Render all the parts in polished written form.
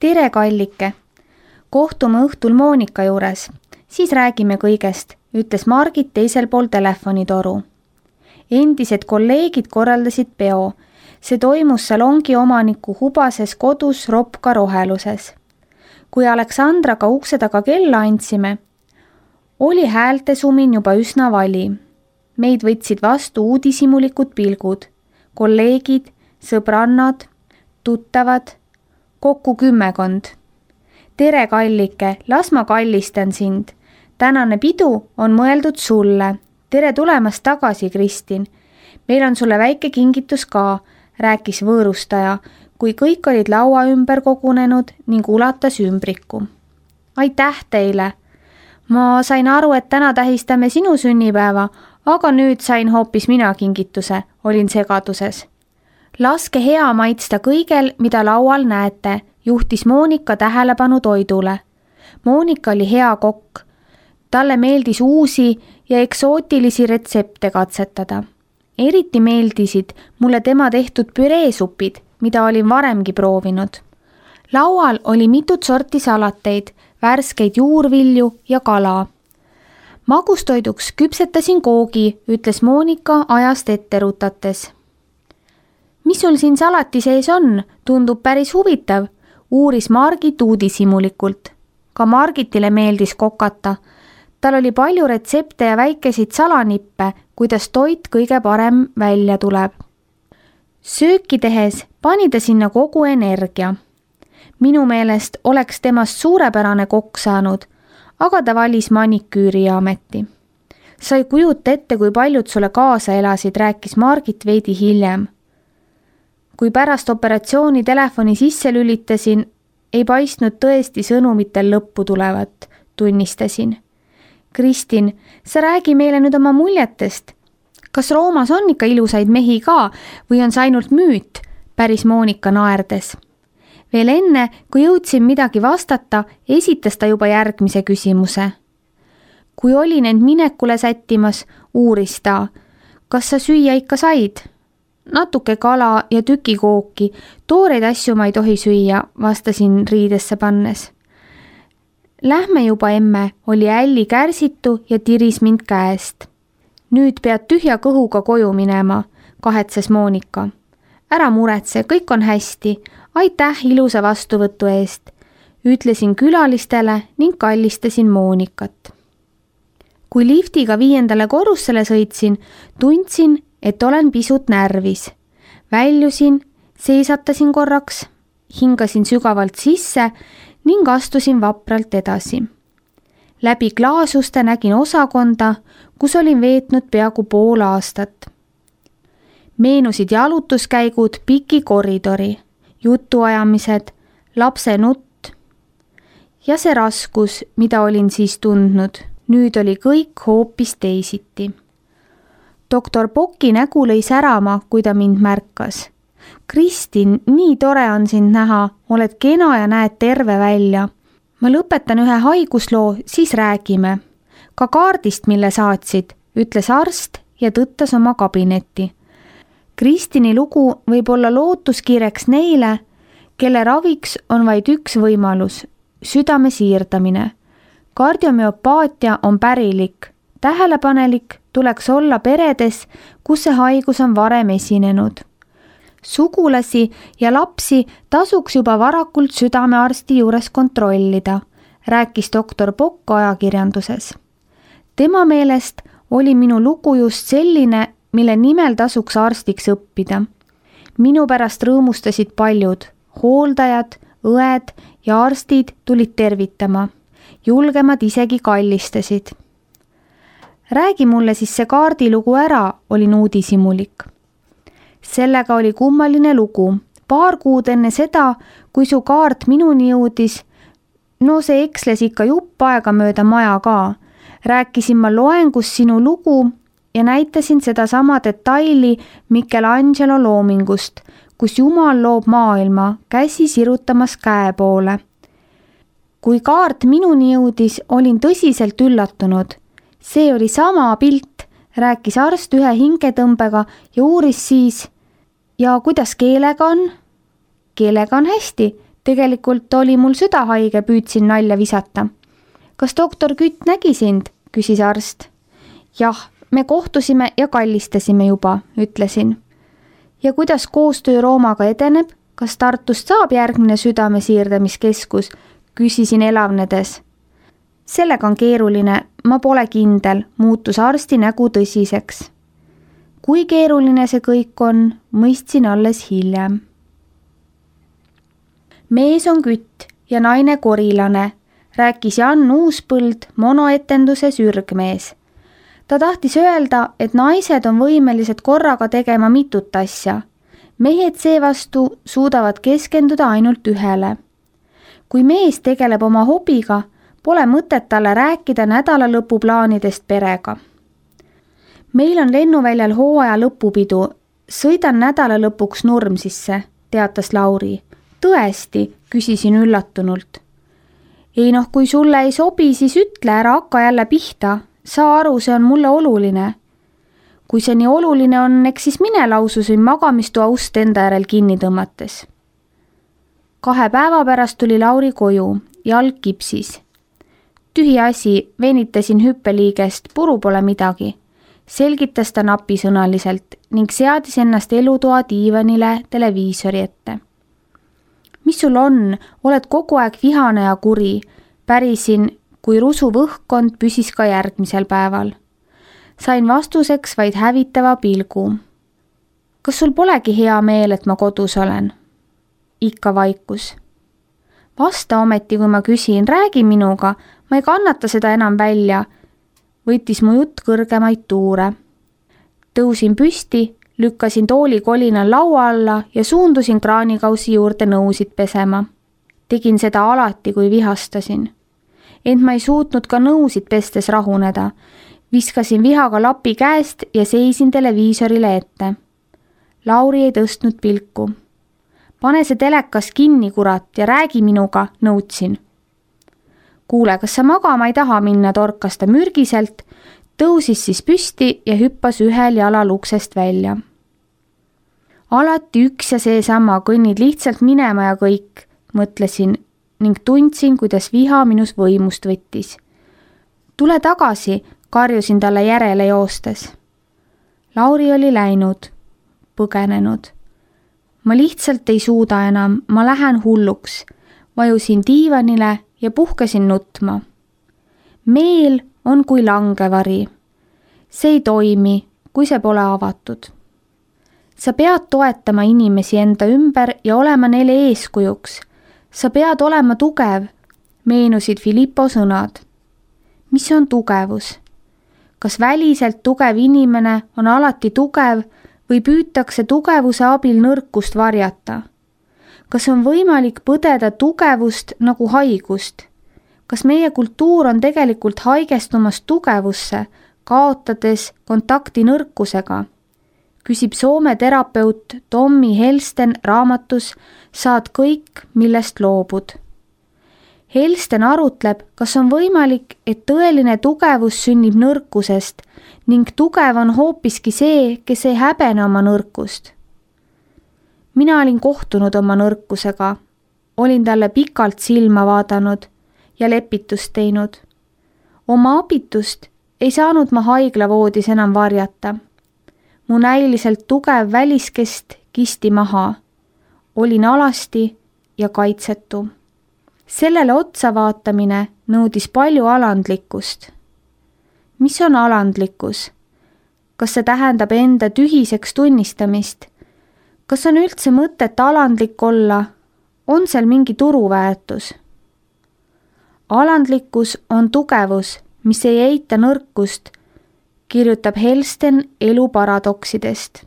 Tere, kallike! Kohtume õhtul Monika juures, siis räägime kõigest, ütles Margit teisel pool telefonitoru. Endised kolleegid korraldasid peo. See toimus salongi omaniku hubases kodus Ropka roheluses. Kui Aleksandraga ukse taga kella andsime, oli häälte sumin juba üsna vali. Meid võtsid vastu uudishimulikud pilgud. Kolleegid, sõbrannad, tuttavad, kokku 10. Tere, kallike, las ma kallistan sind. Tänane pidu on mõeldud sulle. Tere tulemast tagasi, Kristin. Meil on sulle väike kingitus ka, rääkis võõrustaja, kui kõik olid laua ümber kogunenud ning ulatas ümbriku. Aitäh teile! Ma sain aru, et täna tähistame sinu sünnipäeva, aga nüüd sain hoopis mina kingituse, olin segaduses. Laske hea maitsta kõigel, mida laual näete, juhtis Monika tähelepanu toidule. Monika oli hea kokk. Talle meeldis uusi ja eksootilisi retsepte katsetada. Eriti meeldisid mulle tema tehtud püreesupid, mida olin varemgi proovinud. Laual oli mitut sorti salateid, värskeid juurvilju ja kala. Magustoiduks küpsetasin koogi, ütles Monika ajast ette rutates. Mis sul siin salati sees on? Tundub päris huvitav, uuris Margit uudishimulikult. Ka Margitile meeldis kokata. Tal oli palju retsepte ja väikesid salanippe, kuidas toit kõige parem välja tuleb. Sööki tehes pani ta sinna kogu energia. Minu meelest oleks temast suurepärane kokk saanud, aga ta valis maniküüri ameti. Sa ei kujuta ette, kui paljud sulle kaasa elasid, rääkis Margit veidi hiljem. Kui pärast operatsiooni telefoni sisse lülitasin, ei paistnud tõesti sõnumitel lõppu tulevat, tunnistasin. Kristin, sa räägi meile nüüd oma muljetest. Kas Roomas on ikka ilusaid mehi ka või on see ainult müüt, päris Monika naerdes. Veel enne, kui jõudsin midagi vastata, esitas ta juba järgmise küsimuse. Kui olin end minekule sättimas, uuris ta, kas sa süüa ikka said? Natuke kala ja tükikooki, tooreid asju ma ei tohi süüa, vastasin riidesse pannes. Lähme juba, emme, oli Älli kärsitu ja tiris mind käest. Nüüd pead tühja kõhuga koju minema, kahetses Monika. Ära muretse, kõik on hästi. Aitäh ilusa vastuvõtu eest, ütlesin külalistele ning kallistasin Monikat. Kui liftiga 5. korrusele sõitsin, tundsin, et olen pisut närvis. Väljusin, seisatasin korraks, hingasin sügavalt sisse ning astusin vapralt edasi. Läbi klaasuste nägin osakonda, kus olin veetnud peaaegu pool aastat. Meenusid jalutuskäigud piki koridori, jutuajamised, lapse nutt ja see raskus, mida olin siis tundnud. Nüüd oli kõik hoopis teisiti. Doktor Pocki nägu lõi särama, kui ta mind märkas. Kristin, nii tore on sind näha, oled kena ja näed terve välja. Ma lõpetan ühe haigusloo, siis räägime. Ka kaardist, mille saatsid, ütles arst ja tõttas oma kabinetti. Kristini lugu võib olla lootuskiireks neile, kelle raviks on vaid üks võimalus, südame siirdamine. Kardiomüopaatia on pärilik, tähelepanelik tuleks olla peredes, kus see haigus on varem esinenud. Sugulasi ja lapsi tasuks juba varakult südamearsti juures kontrollida, rääkis doktor Pokk ajakirjanduses. Tema meelest oli minu lugu just selline, mille nimel tasuks arstiks õppida. Minu pärast rõõmustasid paljud, hooldajad, õed ja arstid tulid tervitama. Julgemad isegi kallistasid. Räägi mulle siis see kaardilugu ära, olin uudishimulik. Sellega oli kummaline lugu. Paar kuud enne seda, kui su kaart minuni jõudis, no see eksles ikka jupp aega mööda maja ka. Rääkisin ma loengus sinu lugu ja näitasin seda sama detaili Michelangelo loomingust, kus Jumal loob maailma, käsi sirutamas käe poole. Kui kaart minuni jõudis, olin tõsiselt üllatunud. See oli sama pilt, rääkis arst ühe hingetõmbega ja uuris siis, ja kuidas keelega on? Keelega on hästi, Tegelikult oli mul süda haige, püüdsin nalja visata. Kas doktor Kütt nägi sind? Küsis arst. Jah, me kohtusime ja kallistasime juba, ütlesin. Ja kuidas koostöö Roomaga edeneb? Kas Tartust saab järgmine südamesiirdamiskeskus? Küsisin elavnedes. Sellega on keeruline, ma pole kindel, muutus arsti nägu tõsiseks. Kui keeruline see kõik on, mõistsin alles hiljem. Mees on Kütt ja naine korilane, rääkis Jan Uuspõld monoetenduses ürgmees. Ta tahtis öelda, et naised on võimelised korraga tegema mitut asja. Mehed seevastu suudavad keskenduda ainult ühele. Kui mees tegeleb oma hobiga, pole mõtet talle rääkida nädalalõpuplaanidest perega. Meil on lennuväljal hooaja lõpupidu. Sõidan nädalalõpuks Nurmsisse, teatas Lauri. Tõesti, küsisin üllatunult. Ei kui sulle ei sobi, siis ütle, ära hakka jälle pihta. Saa aru, see on mulle oluline. Kui see nii oluline on, eks siis mine, laususin magamistoa ust enda järel kinni tõmmates. 2 päeva pärast tuli Lauri koju, jalg kipsis. Tühi asi, venitasin hüppeliigest, puru pole midagi. Selgitas ta napisõnaliselt ning seadis ennast elutoa diivanile televiisori ette. Mis sul on? Oled kogu aeg vihane ja kuri. Pärisin, kui rusuv õhkkond püsis ka järgmisel päeval. Sain vastuseks vaid hävitava pilgu. Kas sul polegi hea meel, et ma kodus olen? Ikka vaikus. Vasta ometi, kui ma küsin, räägi minuga, ma ei kannata seda enam välja. Võttis mu jutt kõrgemaid tuure. Tõusin püsti, lükkasin tooli kolinal laua alla ja suundusin kraanikausi juurde nõusid pesema. Tegin seda alati, kui vihastasin. Ent ma ei suutnud ka nõusid pestes rahuneda. Viskasin vihaga lapi käest ja seisin televiisorile ette. Lauri ei tõstnud pilku. Pane see telekas kinni, kurat, ja räägi minuga, nõudsin. Kuule, kas sa magama ei taha minna, torkas ta mürgiselt, tõusis siis püsti ja hüppas ühel jalal uksest välja. Alati üks ja seesama, kõnnid lihtsalt minema ja kõik, mõtlesin ning tundsin, kuidas viha minus võimust võttis. Tule tagasi, karjusin talle järele joostes. Lauri oli läinud, põgenenud. Ma lihtsalt ei suuda enam, ma lähen hulluks. Vajusin diivanile ja puhkesin nutma. Meel on kui langevari. See ei toimi, kui see pole avatud. Sa pead toetama inimesi enda ümber ja olema neile eeskujuks. Sa pead olema tugev, meenusid Filippo sõnad. Mis on tugevus? Kas väliselt tugev inimene on alati tugev või püütakse tugevuse abil nõrkust varjata? Kas on võimalik põdeda tugevust nagu haigust? Kas meie kultuur on tegelikult haigestumas tugevusse, kaotades kontakti nõrkusega? Küsib Soome terapeut Tommi Helsten raamatus Saad kõik, millest loobud. Helsten arutleb, kas on võimalik, et tõeline tugevus sünnib nõrkusest ning tugev on hoopiski see, kes ei häbene oma nõrkust. Mina olin kohtunud oma nõrkusega, olin talle pikalt silma vaadanud ja lepitust teinud. Oma abitust ei saanud ma haiglavoodis enam varjata. Mu näiliselt tugev väliskest kisti maha. Olin alasti ja kaitsetu. Sellele otsa vaatamine nõudis palju alandlikkust. Mis on alandlikkus? Kas see tähendab enda tühiseks tunnistamist? Kas on üldse mõtet alandlik olla? On seal mingi turuväärtus? Alandlikkus on tugevus, mis ei eita nõrkust, kirjutab Helsten elu paradoksidest.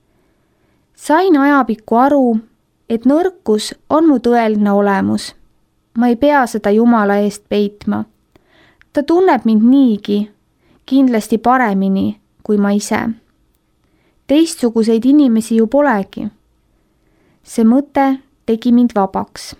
Sain ajapikku aru, et nõrkus on mu tõeline olemus. Ma ei pea seda Jumala eest peitma. Ta tunneb mind niigi, kindlasti paremini kui ma ise. Teistsuguseid inimesi ju polegi. See mõte tegi mind vabaks.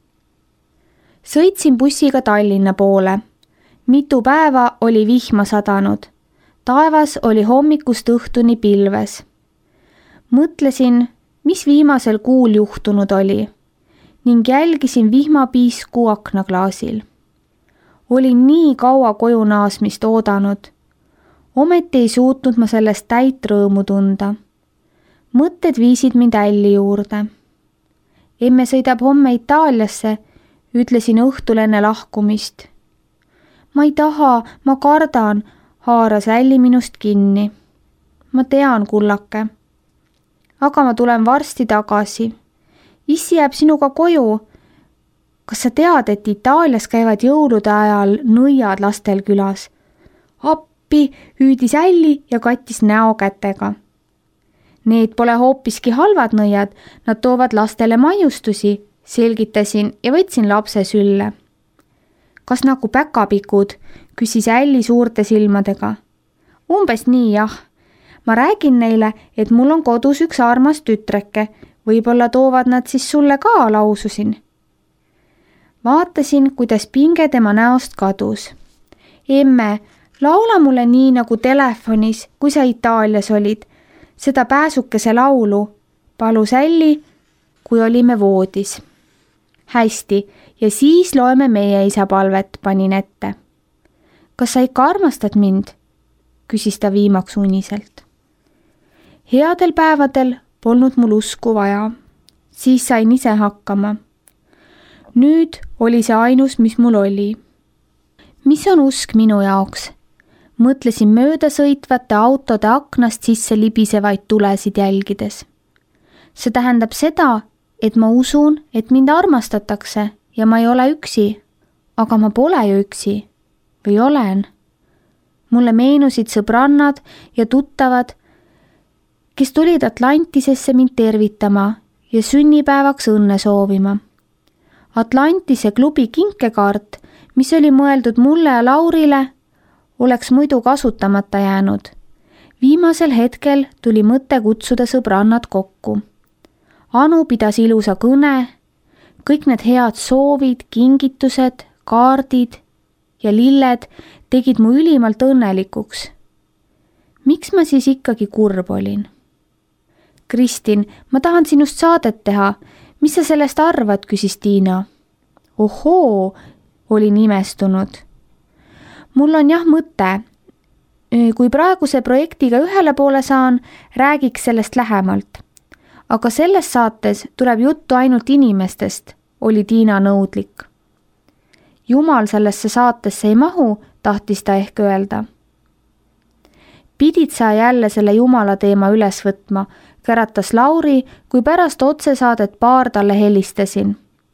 Sõitsin bussiga Tallinna poole. Mitu päeva oli vihma sadanud. Taevas oli hommikust õhtuni pilves. Mõtlesin, mis viimasel kuul juhtunud oli. ning jälgisin vihmapiisku aknaklaasil. Olin nii kaua koju naasmist oodanud. Ometi ei suutnud ma sellest täit rõõmu tunda. Mõtted viisid mind älli juurde. Emme sõidab homme Itaaliasse, ütlesin õhtul enne lahkumist. Ma ei taha, ma kardan, haaras älli minust kinni. Ma tean, kullake. Aga ma tulen varsti tagasi. Issi jääb sinuga koju. Kas sa tead, et Itaalias käivad jõulude ajal nõiad lastel külas? Appi, hüüdis älli ja kattis näo kätega. Need pole hoopiski halvad nõiad, nad toovad lastele maiustusi, selgitasin ja võtsin lapse sülle. Kas nagu päkapikud, küsis älli suurte silmadega. Umbes nii, jah. Ma räägin neile, et mul on kodus üks armas tütreke, võib-olla toovad nad siis sulle ka, laususin. Vaatasin, kuidas pinge tema näost kadus. Emme, laula mulle nii nagu telefonis, kui sa Itaalias olid, seda pääsukese laulu, palus älli, kui olime voodis. Hästi, ja siis loeme meie isa palvet, panin ette. Kas sa ikka armastad mind? Küsis ta viimaks uniselt. Headel päevadel polnud mul usku vaja. Siis sain ise hakkama. Nüüd oli see ainus, mis mul oli. Mis on usk minu jaoks? Mõtlesin mööda sõitvate autode aknast sisse libisevaid tulesid jälgides. See tähendab seda, et ma usun, et mind armastatakse ja ma ei ole üksi. Aga ma pole ju üksi. Või olen? Mulle meenusid sõbrannad ja tuttavad, kes tulid Atlantisesse mind tervitama ja sünnipäevaks õnne soovima. Atlantise klubi kinkekaart, mis oli mõeldud mulle ja Laurile, oleks muidu kasutamata jäänud. Viimasel hetkel tuli mõte kutsuda sõbrannad kokku. Anu pidas ilusa kõne, kõik need head soovid, kingitused, kaardid ja lilled tegid mu ülimalt õnnelikuks. Miks ma siis ikkagi kurb olin? Kristin, ma tahan sinust saadet teha. Mis sa sellest arvad, küsis Tiina. Ohoo, olin imestunud. Mul on jah mõte. Kui praeguse projektiga ühele poole saan, räägiks sellest lähemalt. Aga selles saates tuleb juttu ainult inimestest, oli Tiina nõudlik. Jumal sellesse saatesse ei mahu, tahtis ta ehk öelda. Pidid sa jälle selle Jumala teema üles võtma, käratas Lauri, kui pärast otsesaadet paar talle helistasin.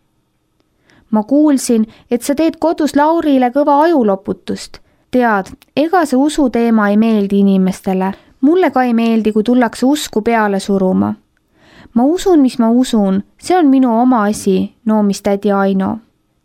Ma kuulsin, et sa teed kodus Laurile kõva ajuloputust. Tead, ega see usu teema ei meeldi inimestele. Mulle ka ei meeldi, kui tullakse usku peale suruma. Ma usun, mis ma usun, see on minu oma asi, noomis tädi Aino.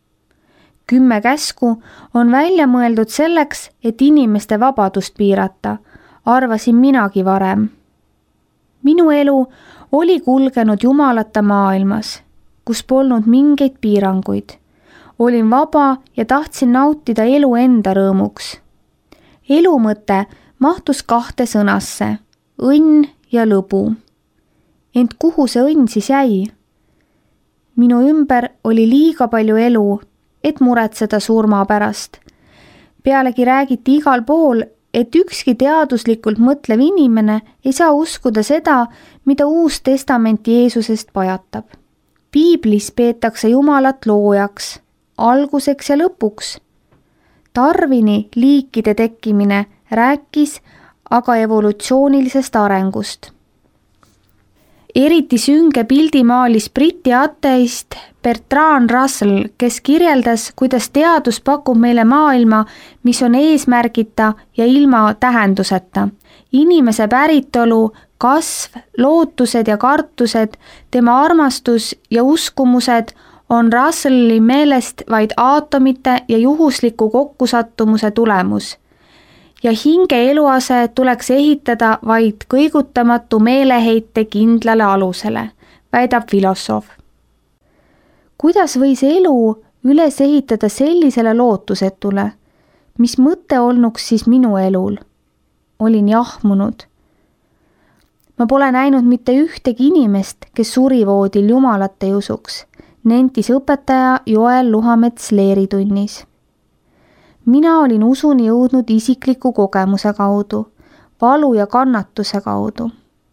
10 käsku on välja mõeldud selleks, et inimeste vabadust piirata, arvasin minagi varem. Minu elu oli kulgenud jumalata maailmas, kus polnud mingeid piiranguid. Olin vaba ja tahtsin nautida elu enda rõõmuks. Elu mõte mahtus 2 sõnasse, õnn ja lõbu. Ent kuhu see õnn siis jäi? Minu ümber oli liiga palju elu, et muretseda surma pärast. Pealegi räägiti igal pool, et ükski teaduslikult mõtlev inimene ei saa uskuda seda, mida Uus Testament Jeesusest pajatab. Piiblis peetakse Jumalat loojaks, alguseks ja lõpuks. Darwini liikide tekkimine rääkis aga evolutsioonilisest arengust. Eriti sünge pildi maalis Briti ateist Bertrand Russell, kes kirjeldas, kuidas teadus pakub meile maailma, mis on eesmärgita ja ilma tähenduseta. Inimese päritolu, kasv, lootused ja kartused, tema armastus ja uskumused on Russelli meelest vaid aatomite ja juhusliku kokkusattumuse tulemus. Ja hinge eluase tuleks ehitada vaid kõigutamatu meeleheite kindlale alusele, väidab filosoof. Kuidas võis elu üles ehitada sellisele lootusetule, mis mõte olnuks siis minu elul? Olin jahmunud. Ma pole näinud mitte ühtegi inimest, kes surivoodil Jumalat ei usuks. nentis õpetaja Joel Luhamets leeritunnis. Mina olin usuni jõudnud isikliku kogemuse kaudu, valu ja kannatuse kaudu.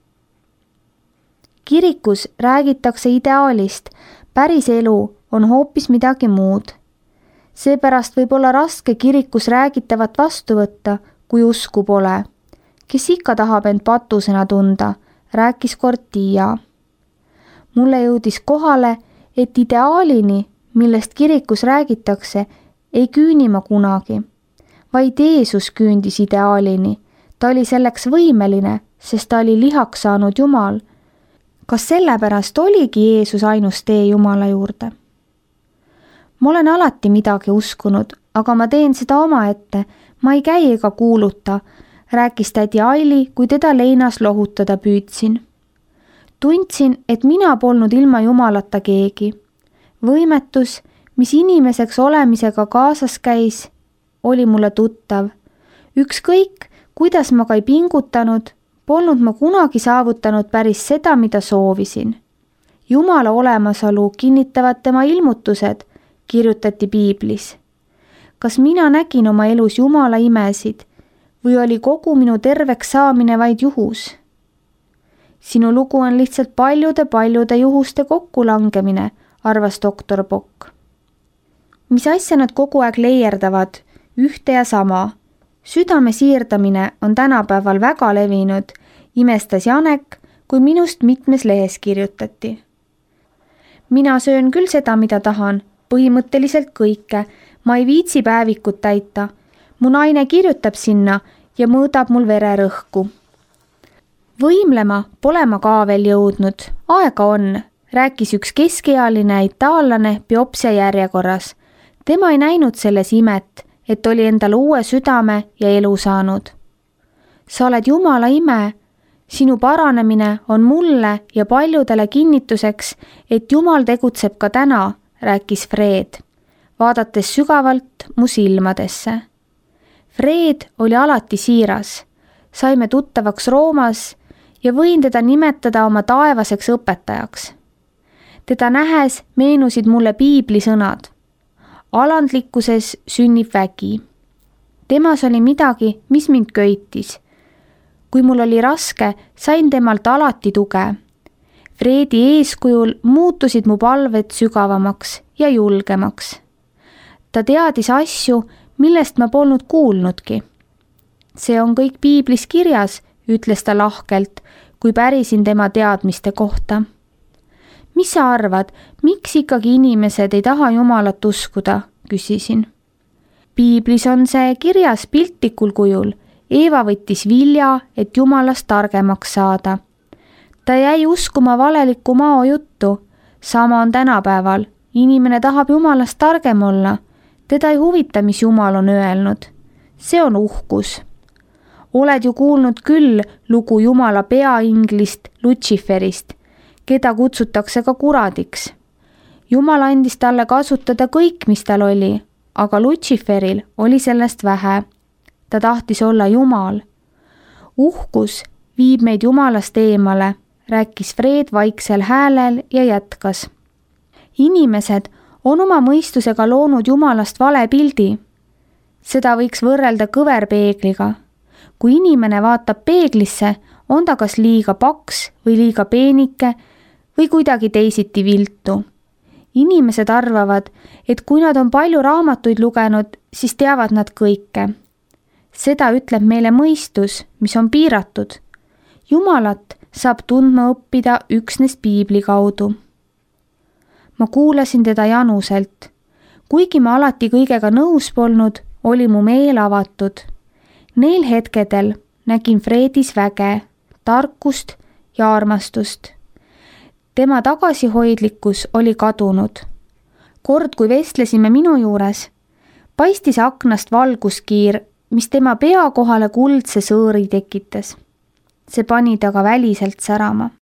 Kirikus räägitakse ideaalist, päris elu on hoopis midagi muud. Seepärast võib olla raske kirikus räägitavat vastu võtta, kui usku pole. Kes ikka tahab end patusena tunda, rääkis Cortia. Mulle jõudis kohale, et ideaalini, millest kirikus räägitakse, ei küüni ma kunagi. Vaid Jeesus küündis ideaalini. Ta oli selleks võimeline, sest ta oli lihaks saanud Jumal. Kas sellepärast oligi Jeesus ainus tee Jumala juurde? Ma olen alati midagi uskunud, aga ma teen seda omaette. Ma ei käi ega kuuluta, rääkis tädi Aili, kui teda leinas lohutada püüdsin. Tundsin, et mina polnud ilma Jumalata keegi. Võimetus, mis inimeseks olemisega kaasas käis, oli mulle tuttav. Ükskõik, kuidas ma ka ei pingutanud, polnud ma kunagi saavutanud päris seda, mida soovisin. Jumala olemasolu kinnitavad tema ilmutused, kirjutati piiblis. Kas mina nägin oma elus Jumala imesid või oli kogu minu terveks saamine vaid juhus? Sinu lugu on lihtsalt paljude juhuste kokkulangemine, arvas doktor Pokk. Mis asja nad kogu aeg leierdavad, ühte ja sama. Südame siirdamine on tänapäeval väga levinud, imestas Janek, kui minust mitmes lehes kirjutati. Mina söön küll seda, mida tahan, põhimõtteliselt kõike, ma ei viitsi päevikut täita. Mu naine kirjutab sinna ja mõõdab mul vererõhku. Võimlema pole ma ka veel jõudnud, aega on, rääkis üks keskealine itaallane biopsia järjekorras. Tema ei näinud selles imet, et oli endale uue südame ja elu saanud. Sa oled Jumala ime, sinu paranemine on mulle ja paljudele kinnituseks, et Jumal tegutseb ka täna, rääkis Fred, vaadates sügavalt mu silmadesse. Fred oli alati siiras, saime tuttavaks Roomas ja võin teda nimetada oma taevaseks õpetajaks. Teda nähes meenusid mulle piibli sõnad. Alandlikkuses sünnib vägi. Temas oli midagi, mis mind köitis. Kui mul oli raske, sain temalt alati tuge. Fredi eeskujul muutusid mu palved sügavamaks ja julgemaks. Ta teadis asju, millest ma polnud kuulnudki. See on kõik piiblis kirjas, ütles ta lahkelt, kui pärisin tema teadmiste kohta. Mis sa arvad, miks ikkagi inimesed ei taha Jumalat uskuda, küsisin. Piiblis on see kirjas piltlikul kujul. Eeva võttis vilja, et Jumalast targemaks saada. Ta jäi uskuma valelikku mao juttu. Sama on tänapäeval. Inimene tahab Jumalast targem olla. Teda ei huvita, mis Jumal on öelnud. See on uhkus. Oled ju kuulnud küll lugu Jumala peainglist Luciferist, keda kutsutakse ka kuradiks. Jumal andis talle kasutada kõik, mis tal oli, aga Luciferil oli sellest vähe. Ta tahtis olla Jumal. Uhkus viib meid Jumalast eemale, rääkis Fred vaiksel häälel ja jätkas. Inimesed on oma mõistusega loonud Jumalast vale pildi. Seda võiks võrrelda kõverpeegliga. Kui inimene vaatab peeglisse, on ta kas liiga paks või liiga peenike või kuidagi teisiti viltu. Inimesed arvavad, et kui nad on palju raamatuid lugenud, siis teavad nad kõike. Seda ütleb meile mõistus, mis on piiratud. Jumalat saab tundma õppida üksnes piibli kaudu. Ma kuulasin teda januselt. Kuigi ma alati kõigega nõus polnud, oli mu meel avatud. Neil hetkedel nägin Fredis väge, tarkust ja armastust. Tema tagasihoidlikkus oli kadunud. Kord, kui vestlesime minu juures, paistis aknast valguskiir, mis tema pea kohale kuldse sõõri tekitas. See pani ta ka väliselt särama.